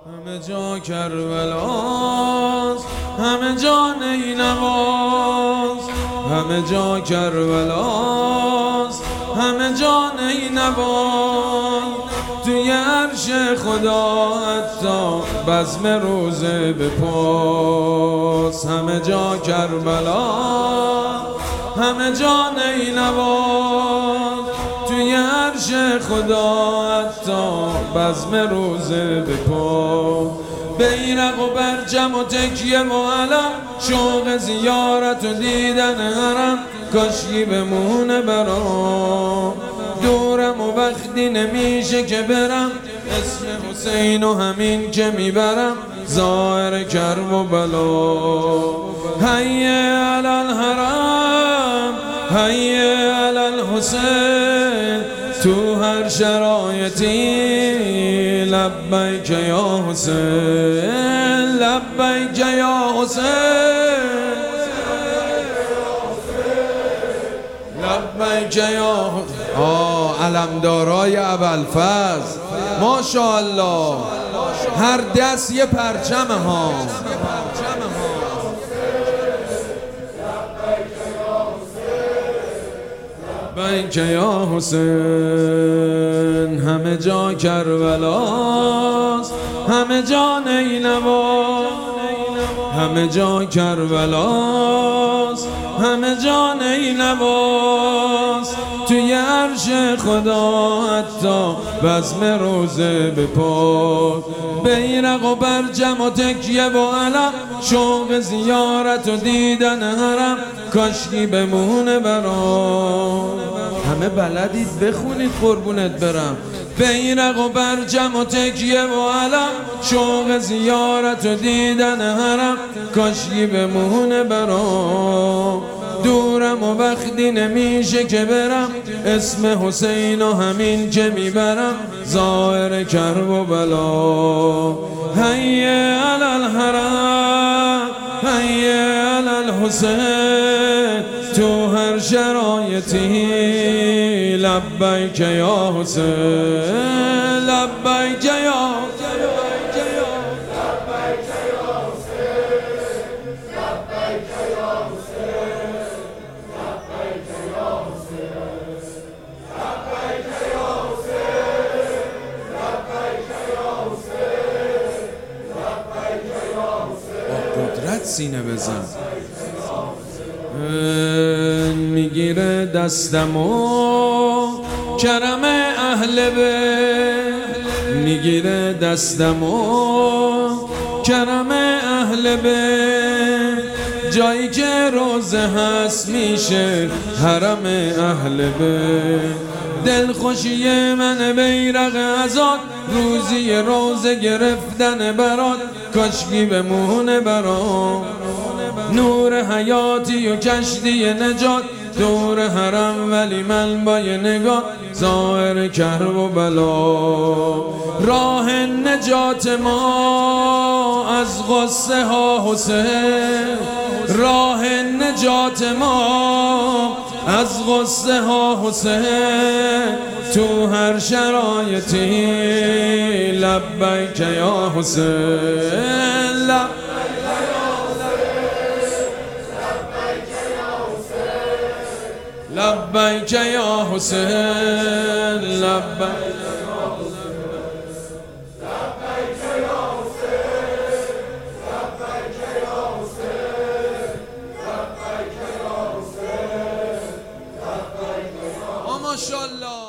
همه جا کربلاست، همه جا نینواست، همه جا کربلاست، همه جا نینواست. توی عرش خدا حتی بزم روزه به پاس. همه جا کربلاست، همه جا نینواست. توی عرش خدا حتی بزم روزه به پا. بیرق و برجم و تکیه و علم، شوق زیارت و دیدن حرم، کاشکی بمونه برام. دورم و وقتی نمیشه که برم، اسم حسین و همین که میبرم، ظاهر کرب و بلا. حی علی الحرم، حی علی الحسین، تو هر شرایطی لبیک یا حسین، لبیک یا حسین، لبیک یا حسین. علمدارای ابوالفضل ماشاءالله، هر دست یه پرچمه ها. لبیک یا حسین، همه جا کربلاست، همه جا نینواست، همه جا کربلاست، همه جا نینواست. توی عرش خدا حتی بزم روزه به پا. بیرق و برجم و تکیه و علم، شوق زیارت و دیدن حرم، کاشکی بمونه برام. همه بلدید بخونید قربونت برم. بیرق و برجم و تکیه و علم، شوق زیارت و دیدن حرم، کاشکی بمونه برام. دورم و وقتی نمیشه که برم، اسم حسین و همین که میبرم، ظاهر کرب و بلا. حی علی الحرم، حی علی الحسین، تو هر شرایطی لبیک یا حسین، لبیک یا سینه بزن. میگیره دستمو کرم اهل بیت، میگیره دستمو کرم اهل بیت. جایی که روزه هست میشه حرم اهل بیت. دلخوشی من بیرق ازاد، روزی روزه گرفتن برات، کاشکی بمونه برام. نور حیاتی و کشتی نجات، دور حرم ولی من با یه نگاه، ظاهر کرب و بلا. راه نجات ما از غصه ها حسین، راه نجات ما از غصه ها حسین، تو هر شرایطی لبیک یا حسین، لبیک یا حسین، لبیک. ماشاءالله.